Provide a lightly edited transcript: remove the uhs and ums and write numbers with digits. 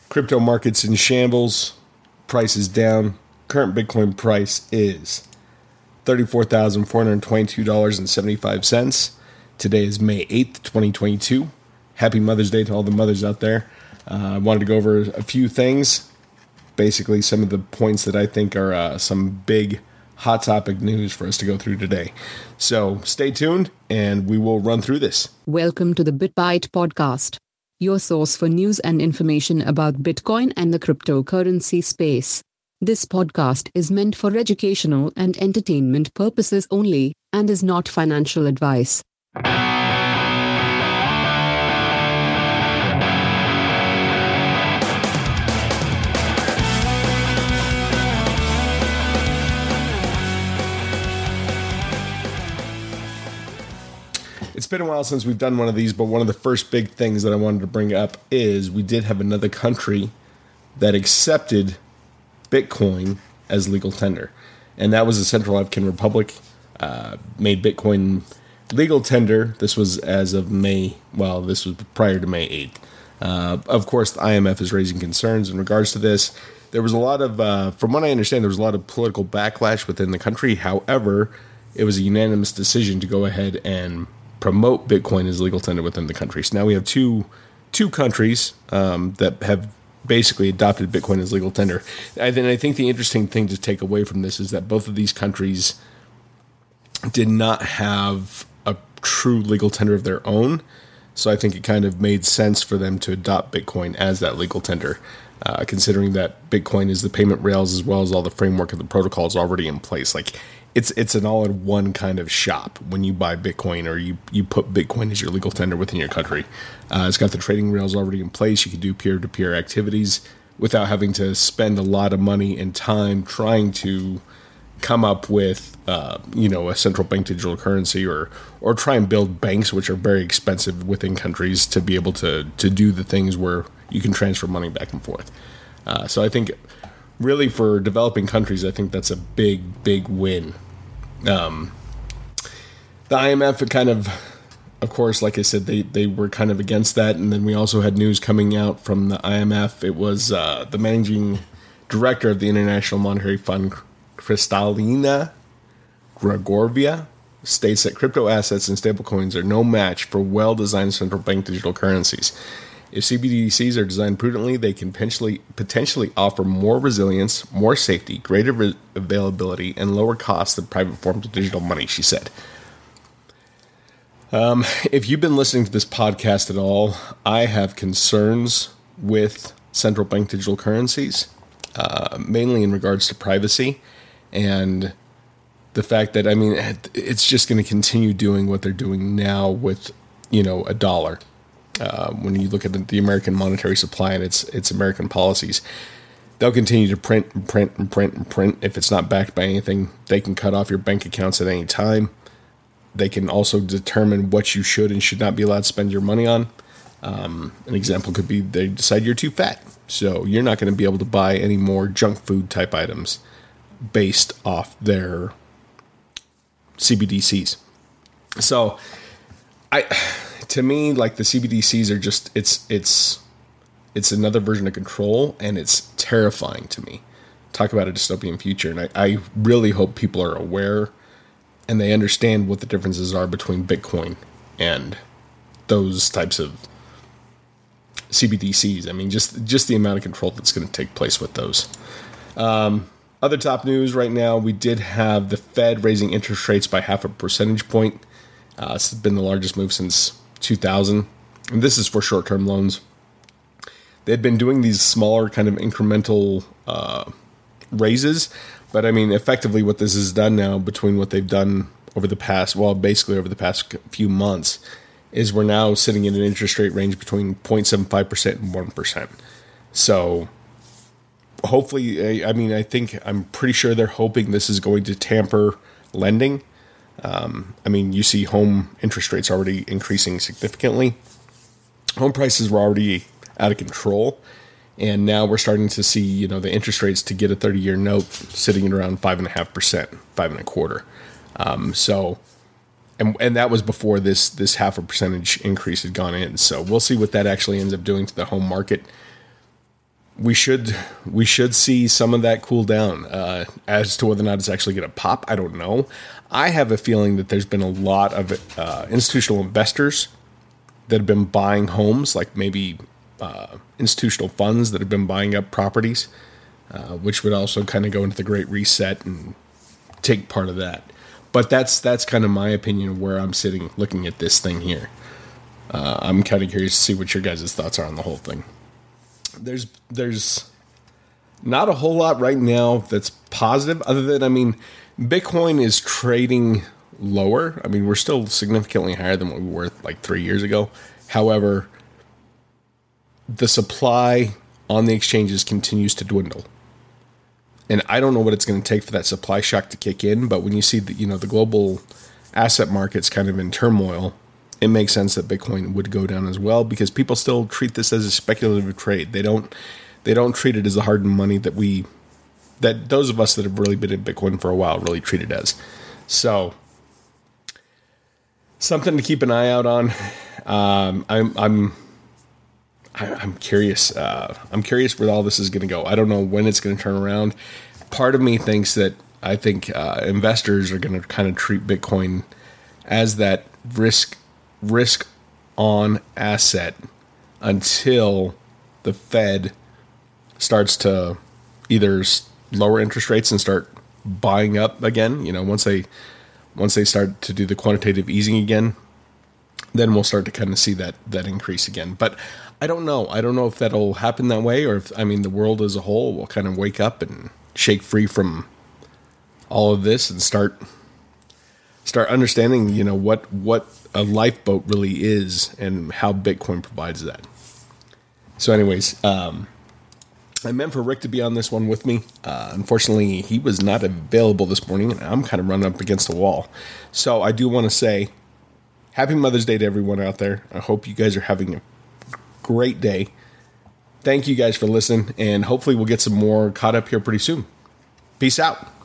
Crypto markets in shambles. Price is down. Current Bitcoin price is $34,422.75. Today is May 8th, 2022. Happy Mother's Day to all the mothers out there. I wanted to go over a few things. Basically, some of the points that I think are some big hot topic news for us to go through today. So stay tuned and we will run through this. Welcome to the BitBite podcast, your source for news and information about Bitcoin and the cryptocurrency space. This podcast is meant for educational and entertainment purposes only and is not financial advice. It's been a while since we've done one of these, but one of the first big things that I wanted to bring up is we did have another country that accepted Bitcoin as legal tender. And that was the Central African Republic, made Bitcoin legal tender. This was as of May, well, this was prior to May 8th. Of course, the IMF is raising concerns in regards to this. There was a lot of, from what I understand, there was a lot of political backlash within the country. However, it was a unanimous decision to go ahead and promote Bitcoin as legal tender within the country. So now we have two countries that have basically adopted Bitcoin as legal tender. I think the interesting thing to take away from this is that both of these countries did not have a true legal tender of their own. So I think it kind of made sense for them to adopt Bitcoin as that legal tender, considering that Bitcoin is the payment rails as well as all the framework of the protocols already in place. Like it's an all-in-one kind of shop when you buy Bitcoin or you put Bitcoin as your legal tender within your country. It's got the trading rails already in place. You can do peer-to-peer activities without having to spend a lot of money and time trying to come up with a central bank digital currency or try and build banks, which are very expensive within countries, to be able to do the things where you can transfer money back and forth. So I think really for developing countries, I think that's a big, big win. The IMF kind of course, like I said, they were kind of against that. And then we also had news coming out from the IMF. It was the managing director of the International Monetary Fund, Kristalina Georgieva, states that crypto assets and stablecoins are no match for well-designed central bank digital currencies. If CBDCs are designed prudently, they can potentially offer more resilience, more safety, greater availability, and lower costs than private forms of digital money, she said. If you've been listening to this podcast at all, I have concerns with central bank digital currencies, mainly in regards to privacy and the fact that, it's just going to continue doing what they're doing now with, a dollar. When you look at the American monetary supply and its American policies, they'll continue to print and print and print and print. If it's not backed by anything, they can cut off your bank accounts at any time. They can also determine what you should and should not be allowed to spend your money on. An example could be they decide you're too fat, so you're not going to be able to buy any more junk food type items based off their CBDCs. So to me, like, the CBDCs are just, it's another version of control, and it's terrifying to me. Talk about a dystopian future, and I really hope people are aware and they understand what the differences are between Bitcoin and those types of CBDCs. Just the amount of control that's going to take place with those. Other top news right now, we did have the Fed raising interest rates by 0.5 percentage point. This has been the largest move since 2000, and this is for short-term loans. They've been doing these smaller kind of incremental raises, but effectively what this has done now, between what they've done over the past few months, is we're now sitting in an interest rate range between 0.75% and 1%. So hopefully, I'm pretty sure they're hoping this is going to tamper lending. You see home interest rates already increasing significantly. Home prices were already out of control, and now we're starting to see, the interest rates to get a 30-year note sitting at around 5.5%, 5.25%. And that was before this 0.5 percentage increase had gone in. So we'll see what that actually ends up doing to the home market. we should see some of that cool down. As to whether or not it's actually going to pop, I don't know. I have a feeling that there's been a lot of institutional investors that have been buying homes, like maybe institutional funds that have been buying up properties, which would also kind of go into the Great Reset and take part of that. But that's kind of my opinion of where I'm sitting looking at this thing here. I'm kind of curious to see what your guys' thoughts are on the whole thing. There's not a whole lot right now that's positive, other than, Bitcoin is trading lower. We're still significantly higher than what we were like 3 years ago. However, the supply on the exchanges continues to dwindle. And I don't know what it's going to take for that supply shock to kick in, but when you see the global asset markets kind of in turmoil, it makes sense that Bitcoin would go down as well, because people still treat this as a speculative trade. They don't treat it as the hardened money that those of us that have really been in Bitcoin for a while really treat it as. So, something to keep an eye out on. I'm curious. I'm curious where all this is going to go. I don't know when it's going to turn around. Part of me thinks that investors are going to kind of treat Bitcoin as that risk on asset until the Fed starts to either lower interest rates and start buying up again. Once they start to do the quantitative easing again, then we'll start to kind of see that increase again. But I don't know. I don't know if that'll happen that way, or if the world as a whole will kind of wake up and shake free from all of this and start understanding, what a lifeboat really is and how Bitcoin provides that. So anyways, I meant for Rick to be on this one with me. Unfortunately, he was not available this morning, and I'm kind of running up against the wall. So I do want to say Happy Mother's Day to everyone out there. I hope you guys are having a great day. Thank you guys for listening, and hopefully we'll get some more caught up here pretty soon. Peace out.